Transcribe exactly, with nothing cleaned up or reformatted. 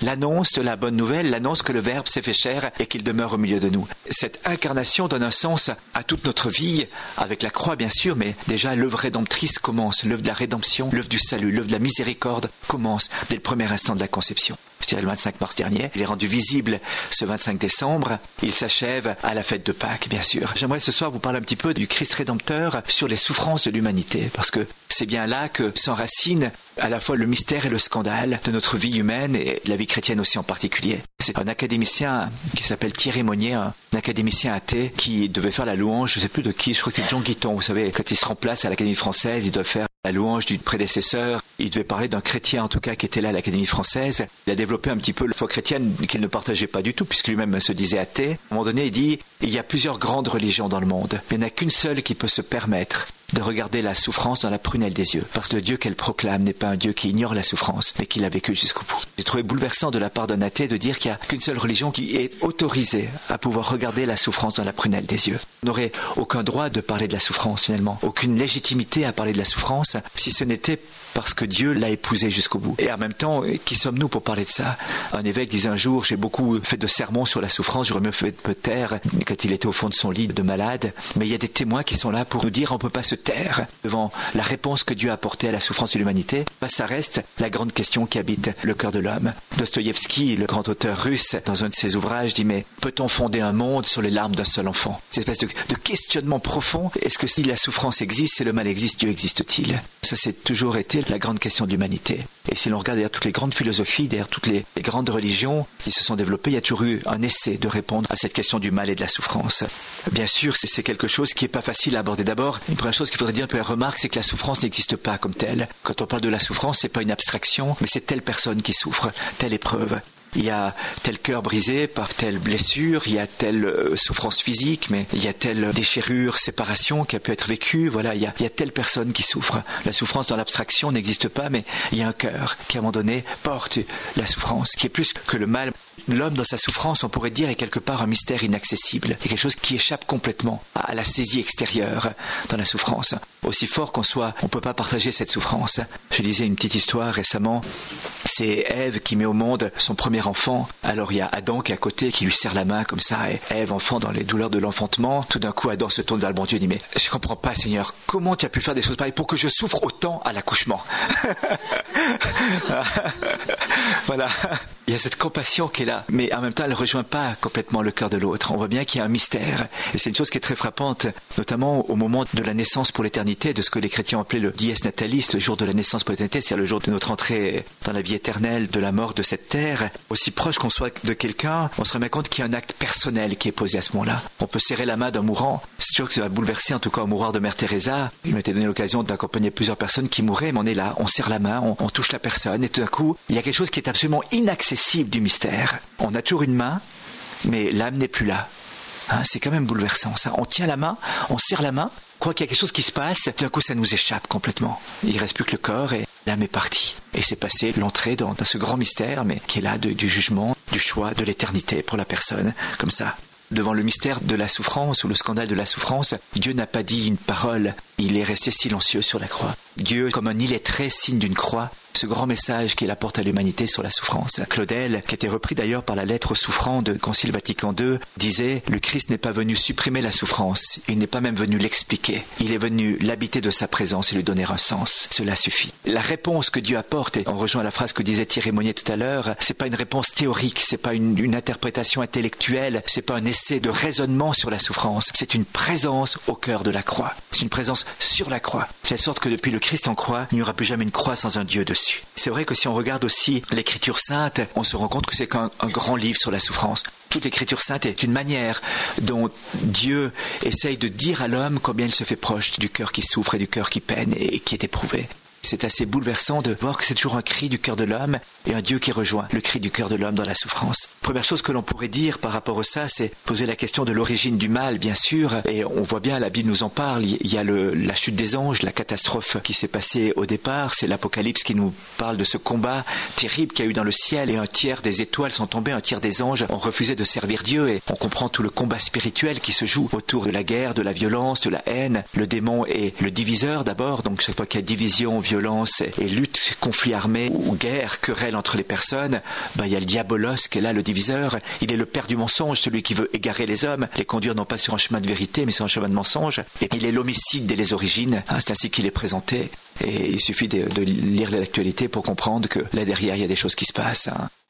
l'annonce de la bonne nouvelle, l'annonce que le Verbe s'est fait chair et qu'il demeure au milieu de nous. Cette incarnation donne un sens à toute notre vie, avec la croix bien sûr, mais déjà l'œuvre rédemptrice commence, l'œuvre de la rédemption, l'œuvre du salut, l'œuvre de la miséricorde commence dès le premier instant de la conception. Je dirais le vingt-cinq mars dernier, il est rendu visible ce vingt-cinq décembre, il s'achève à la fête de Pâques bien sûr. J'aimerais ce soir vous parler un petit peu du Christ rédempteur sur les souffrances de l'humanité, parce que c'est bien là que s'enracine à la fois le mystère et le scandale de notre vie humaine et de la vie chrétienne aussi en particulier. C'est un académicien qui s'appelle Thierry Monnier, un académicien athée qui devait faire la louange, je ne sais plus de qui, je crois que c'est Jean Guiton, vous savez, quand il se remplace à l'Académie française, il doit faire la louange du prédécesseur. Il devait parler d'un chrétien en tout cas qui était là à l'Académie française. Il a développé un petit peu la foi chrétienne qu'il ne partageait pas du tout puisque lui-même se disait athée. À un moment donné, il dit « Il y a plusieurs grandes religions dans le monde. Il n'y en a qu'une seule qui peut se permettre de regarder la souffrance dans la prunelle des yeux. Parce que le Dieu qu'elle proclame n'est pas un Dieu qui ignore la souffrance, mais qui l'a vécu jusqu'au bout. » J'ai trouvé bouleversant de la part d'un athée de dire qu'il n'y a qu'une seule religion qui est autorisée à pouvoir regarder la souffrance dans la prunelle des yeux. On n'aurait aucun droit de parler de la souffrance finalement, aucune légitimité à parler de la souffrance si ce n'était parce que Dieu l'a épousé jusqu'au bout. Et en même temps, qui sommes-nous pour parler de ça? Un évêque disait un jour, j'ai beaucoup fait de sermons sur la souffrance, j'aurais mieux fait de me taire quand il était au fond de son lit de malade, mais il y a des témoins qui sont là pour nous dire on ne peut pas se taire devant la réponse que Dieu a apportée à la souffrance de l'humanité. Ben, ça reste la grande question qui habite le cœur de l'homme. Dostoïevski, le grand auteur russe, dans un de ses ouvrages, dit mais peut-on fonder un monde sur les larmes d'un seul enfant? Cette espèce de, de questionnement profond, est-ce que si la souffrance existe, si le mal existe, Dieu existe-t-il? Ça, c'est toujours été la grande question de l'humanité. Et si l'on regarde derrière toutes les grandes philosophies, derrière toutes les, les grandes religions qui se sont développées, il y a toujours eu un essai de répondre à cette question du mal et de la souffrance. Bien sûr, c'est, c'est quelque chose qui n'est pas facile à aborder. D'abord, une première chose qu'il faudrait dire, une première remarque, c'est que la souffrance n'existe pas comme telle. Quand on parle de la souffrance, c'est pas une abstraction, mais c'est telle personne qui souffre, telle épreuve. Il y a tel cœur brisé par telle blessure, il y a telle euh, souffrance physique, mais il y a telle déchirure, séparation qui a pu être vécue. Voilà, il y a, il y a telle personne qui souffre. La souffrance dans l'abstraction n'existe pas, mais il y a un cœur qui, à un moment donné, porte la souffrance, qui est plus que le mal. L'homme, dans sa souffrance, on pourrait dire, est quelque part un mystère inaccessible. C'est quelque chose qui échappe complètement à la saisie extérieure dans la souffrance. Aussi fort qu'on soit, on ne peut pas partager cette souffrance. Je lisais une petite histoire récemment. C'est Ève qui met au monde son premier enfant. Alors il y a Adam qui est à côté, qui lui serre la main comme ça. Et Ève, enfant dans les douleurs de l'enfantement. Tout d'un coup, Adam se tourne vers le bon Dieu et dit « Mais je ne comprends pas, Seigneur, comment tu as pu faire des choses pareilles pour que je souffre autant à l'accouchement ?» Voilà. Il y a cette compassion qui est là, mais en même temps, elle ne rejoint pas complètement le cœur de l'autre. On voit bien qu'il y a un mystère. Et c'est une chose qui est très frappante, notamment au moment de la naissance pour l'éternité, de ce que les chrétiens appelaient le dies natalis, le jour de la naissance pour l'éternité, c'est-à-dire le jour de notre entrée dans la vie éternelle, de la mort de cette terre. Aussi proche qu'on soit de quelqu'un, on se remet compte qu'il y a un acte personnel qui est posé à ce moment-là. On peut serrer la main d'un mourant. C'est sûr que ça va bouleverser, en tout cas au mouroir de Mère Teresa. Il m'était donné l'occasion d'accompagner plusieurs personnes qui mouraient, mais on est là, on serre la main, on, on touche la personne, et tout d'un coup, il y a quelque chose qui est absolument inaccessible du mystère. On a toujours une main, mais l'âme n'est plus là. Hein, c'est quand même bouleversant ça. On tient la main, on serre la main, croit qu'il y a quelque chose qui se passe, tout d'un coup ça nous échappe complètement. Il ne reste plus que le corps et l'âme est partie. Et c'est passé l'entrée dans, dans ce grand mystère, mais qui est là de, du jugement, du choix, de l'éternité pour la personne, comme ça. Devant le mystère de la souffrance ou le scandale de la souffrance, Dieu n'a pas dit une parole, il est resté silencieux sur la croix. Dieu, comme un illettré, signe d'une croix ce grand message qu'il apporte à l'humanité sur la souffrance. Claudel, qui était repris d'ailleurs par la lettre aux souffrants de Concile Vatican deux, disait « Le Christ n'est pas venu supprimer la souffrance, il n'est pas même venu l'expliquer. Il est venu l'habiter de sa présence et lui donner un sens. Cela suffit. » La réponse que Dieu apporte, et on rejoint la phrase que disait Thierry Monnier tout à l'heure, c'est pas une réponse théorique, c'est pas une, une interprétation intellectuelle, c'est pas un essai de raisonnement sur la souffrance, c'est une présence au cœur de la croix. C'est une présence sur la croix. De telle sorte que depuis le Christ en croix, il n'y aura plus jamais une croix sans un Dieu dessus. C'est vrai que si on regarde aussi l'Écriture sainte, on se rend compte que c'est qu'un un grand livre sur la souffrance. Toute l'Écriture sainte est une manière dont Dieu essaye de dire à l'homme combien il se fait proche du cœur qui souffre et du cœur qui peine et qui est éprouvé. C'est assez bouleversant de voir que c'est toujours un cri du cœur de l'homme et un Dieu qui rejoint le cri du cœur de l'homme dans la souffrance. Première chose que l'on pourrait dire par rapport à ça, c'est poser la question de l'origine du mal, bien sûr. Et on voit bien, la Bible nous en parle, il y a le, la chute des anges, la catastrophe qui s'est passée au départ. C'est l'Apocalypse qui nous parle de ce combat terrible qu'il y a eu dans le ciel. Et un tiers des étoiles sont tombées, un tiers des anges ont refusé de servir Dieu. Et on comprend tout le combat spirituel qui se joue autour de la guerre, de la violence, de la haine. Le démon est le diviseur d'abord, donc chaque fois qu'il y a division, violence et lutte, conflit armé ou guerre, querelle duel entre les personnes, ben, il y a le diabolos qui est là, le diviseur. Il est le père du mensonge, celui qui veut égarer les hommes, les conduire non pas sur un chemin de vérité, mais sur un chemin de mensonge. Et il est l'homicide dès les origines, hein, c'est ainsi qu'il est présenté. Et il suffit de, de lire l'actualité pour comprendre que là derrière, il y a des choses qui se passent. Hein.